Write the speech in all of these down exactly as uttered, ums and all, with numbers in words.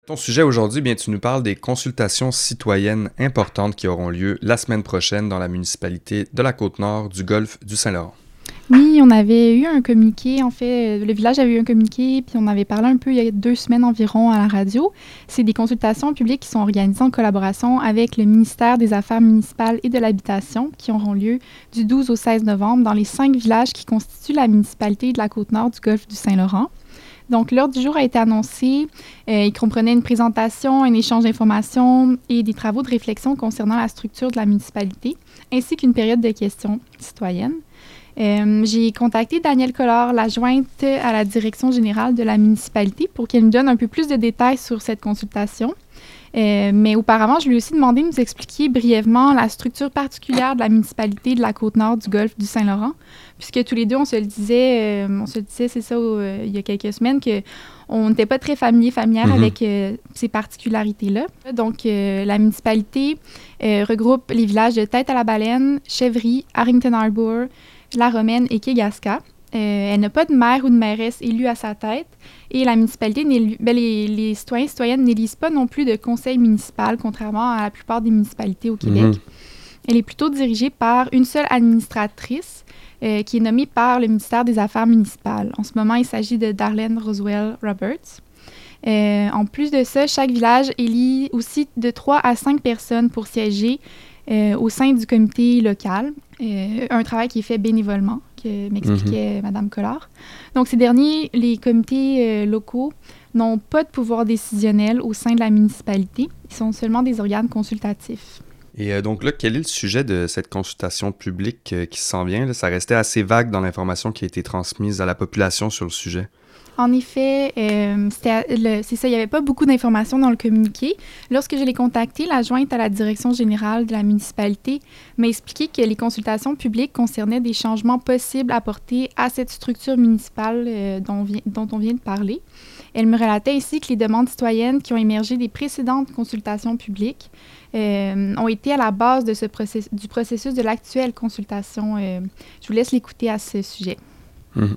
Ton sujet aujourd'hui, bien, tu nous parles des consultations citoyennes importantes qui auront lieu la semaine prochaine dans la municipalité de la Côte-Nord du golfe du Saint-Laurent. Oui, on avait eu un communiqué, en fait, le village avait eu un communiqué, puis on avait parlé un peu il y a deux semaines environ à la radio. C'est des consultations publiques qui sont organisées en collaboration avec le ministère des Affaires municipales et de l'Habitation, qui auront lieu du douze au seize novembre dans les cinq villages qui constituent la municipalité de la Côte-Nord du golfe du Saint-Laurent. Donc, l'ordre du jour a été annoncé. Euh, il comprenait une présentation, un échange d'informations et des travaux de réflexion concernant la structure de la municipalité, ainsi qu'une période de questions citoyennes. Euh, j'ai contacté Danielle Collard, l'adjointe à la direction générale de la municipalité, pour qu'elle nous donne un peu plus de détails sur cette consultation. Euh, mais auparavant, je lui ai aussi demandé de nous expliquer brièvement la structure particulière de la municipalité de la Côte-Nord du golfe du Saint-Laurent, puisque tous les deux, on se le disait, euh, on se le disait, c'est ça, euh, il y a quelques semaines, qu'on n'était pas très familier, familière mm-hmm. avec euh, ces particularités-là. Donc, euh, la municipalité euh, regroupe les villages de Tête-à-la-Baleine, Chèvry, Harrington Harbour, La Romaine et Kegaska. Euh, elle n'a pas de maire ou de mairesse élue à sa tête et la municipalité, ben les, les citoyens et citoyennes n'élisent pas non plus de conseil municipal, contrairement à la plupart des municipalités au Québec. Mm-hmm. Elle est plutôt dirigée par une seule administratrice euh, qui est nommée par le ministère des Affaires municipales. En ce moment, il s'agit de Darlene Roswell Roberts. Euh, en plus de ça, chaque village élit aussi de trois à cinq personnes pour siéger euh, au sein du comité local. Euh, un travail qui est fait bénévolement, que m'expliquait mm-hmm. Mme Collard. Donc, ces derniers, les comités euh, locaux, n'ont pas de pouvoir décisionnel au sein de la municipalité. Ils sont seulement des organes consultatifs. Et euh, donc là, quel est le sujet de cette consultation publique euh, qui s'en vient? Là? Ça restait assez vague dans l'information qui a été transmise à la population sur le sujet. En effet, euh, c'était le, c'est ça, il n'y avait pas beaucoup d'informations dans le communiqué. Lorsque je l'ai contacté, l'adjointe à la direction générale de la municipalité m'a expliqué que les consultations publiques concernaient des changements possibles apportés à cette structure municipale euh, dont, vi- dont on vient de parler. Elle me relatait ainsi que les demandes citoyennes qui ont émergé des précédentes consultations publiques euh, ont été à la base de ce process- du processus de l'actuelle consultation. Euh, je vous laisse l'écouter à ce sujet. Mmh.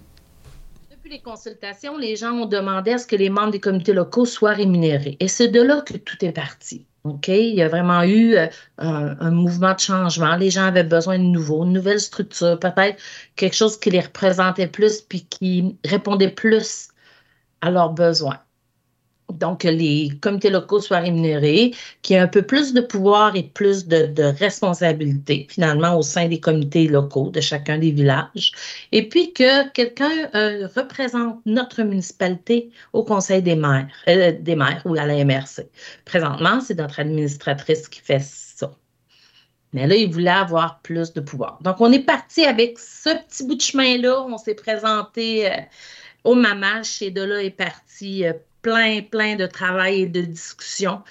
Les consultations, les gens ont demandé à ce que les membres des comités locaux soient rémunérés. Et c'est de là que tout est parti. OK? Il y a vraiment eu euh, un, un mouvement de changement. Les gens avaient besoin de nouveau, une nouvelle structure, peut-être quelque chose qui les représentait plus puis qui répondait plus à leurs besoins. Donc, que les comités locaux soient rémunérés, qu'il y ait un peu plus de pouvoir et plus de, de responsabilité, finalement, au sein des comités locaux de chacun des villages. Et puis, que quelqu'un euh, représente notre municipalité au Conseil des maires, euh, des maires ou à la M R C. Présentement, c'est notre administratrice qui fait ça. Mais là, il voulait avoir plus de pouvoir. Donc, on est parti avec ce petit bout de chemin-là. On s'est présenté euh, au Mamache et de là est parti euh, plein, plein de travail et de discussions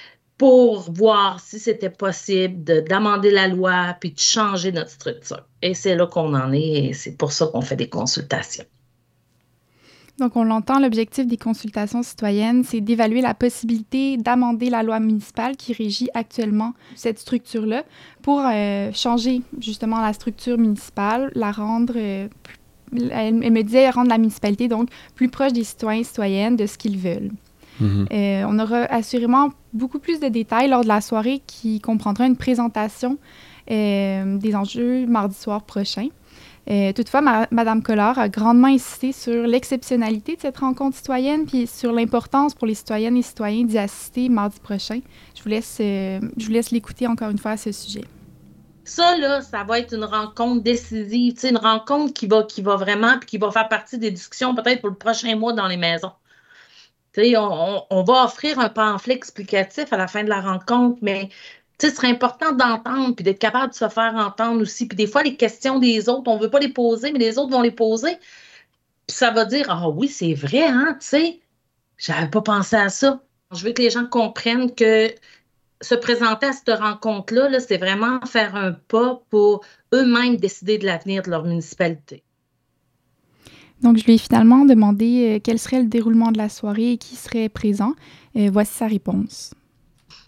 pour voir si c'était possible de, d'amender la loi puis de changer notre structure. Et c'est là qu'on en est et c'est pour ça qu'on fait des consultations. Donc, on l'entend, l'objectif des consultations citoyennes, c'est d'évaluer la possibilité d'amender la loi municipale qui régit actuellement cette structure-là pour euh, changer justement la structure municipale, la rendre euh, plus Elle, elle me disait rendre la municipalité donc plus proche des citoyens et citoyennes de ce qu'ils veulent. Mm-hmm. Euh, on aura assurément beaucoup plus de détails lors de la soirée qui comprendra une présentation euh, des enjeux mardi soir prochain. Euh, toutefois, ma, Mme Collard a grandement insisté sur l'exceptionnalité de cette rencontre citoyenne puis sur l'importance pour les citoyennes et citoyens d'y assister mardi prochain. Je vous laisse, euh, je vous laisse l'écouter encore une fois à ce sujet. Ça, là, ça va être une rencontre décisive, une rencontre qui va, qui va vraiment, puis qui va faire partie des discussions peut-être pour le prochain mois dans les maisons. On, on, on va offrir un pamphlet explicatif à la fin de la rencontre, mais ce serait important d'entendre, puis d'être capable de se faire entendre aussi. Puis des fois, les questions des autres, on ne veut pas les poser, mais les autres vont les poser. Puis ça va dire, ah oui, c'est vrai, hein, tu sais, j'avais pas pensé à ça. Je veux que les gens comprennent que se présenter à cette rencontre-là, là, c'est vraiment faire un pas pour eux-mêmes décider de l'avenir de leur municipalité. Donc, je lui ai finalement demandé euh, quel serait le déroulement de la soirée et qui serait présent. Euh, voici sa réponse.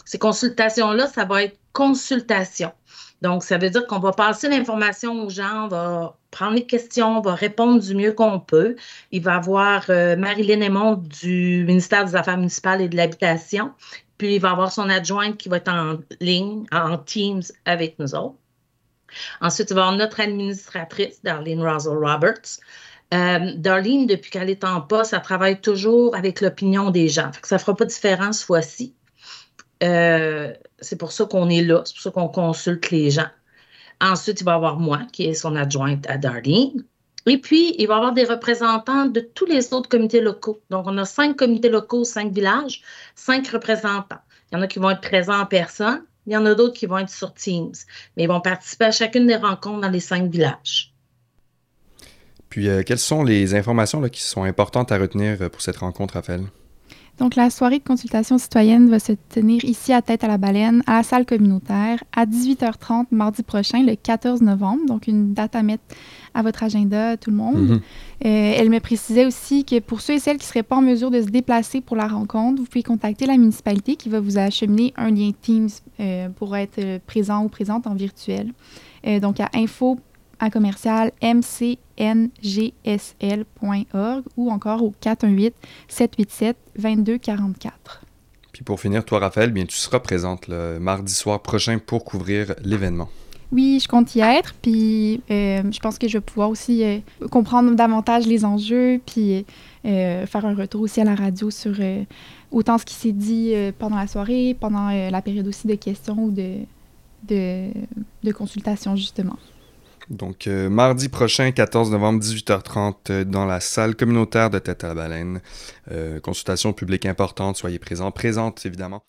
Ces consultations-là, ça va être consultation. Donc, ça veut dire qu'on va passer l'information aux gens, on va prendre les questions, on va répondre du mieux qu'on peut. Il va y avoir euh, Marilyn Aymon du ministère des Affaires municipales et de l'Habitation, puis il va y avoir son adjointe qui va être en ligne, en Teams avec nous autres. Ensuite, il va y avoir notre administratrice, Darlene Russell-Roberts. Euh, Darlene, depuis qu'elle est en poste, elle travaille toujours avec l'opinion des gens. Fait que ça ne fera pas de différence cette fois-ci. Euh, c'est pour ça qu'on est là, c'est pour ça qu'on consulte les gens. Ensuite, il va y avoir moi, qui est son adjointe à Darlene. Et puis, il va y avoir des représentants de tous les autres comités locaux. Donc, on a cinq comités locaux, cinq villages, cinq représentants. Il y en a qui vont être présents en personne, il y en a d'autres qui vont être sur Teams. Mais ils vont participer à chacune des rencontres dans les cinq villages. Puis, euh, quelles sont les informations là, qui sont importantes à retenir pour cette rencontre, Raphaël? Donc, la soirée de consultation citoyenne va se tenir ici à Tête-à-la-Baleine, à la salle communautaire, à dix-huit heures trente, mardi prochain, le quatorze novembre. Donc, une date à mettre à votre agenda, tout le monde. Mm-hmm. Euh, elle me précisait aussi que pour ceux et celles qui ne seraient pas en mesure de se déplacer pour la rencontre, vous pouvez contacter la municipalité qui va vous acheminer un lien Teams euh, pour être présent ou présente en virtuel. Euh, donc, à info à commercial m c n g s l point org ou encore au quatre un huit, sept huit sept, deux deux quatre quatre. Puis pour finir, toi, Raphaël, bien, tu seras présente le mardi soir prochain pour couvrir l'événement. Oui, je compte y être, puis euh, je pense que je vais pouvoir aussi euh, comprendre davantage les enjeux, puis euh, faire un retour aussi à la radio sur euh, autant ce qui s'est dit euh, pendant la soirée, pendant euh, la période aussi de questions ou de, de, de consultations, justement. Donc, euh, mardi prochain, quatorze novembre, dix-huit heures trente, euh, dans la salle communautaire de Tête-à-la-Baleine. Euh, consultation publique importante, soyez présents, présentes évidemment.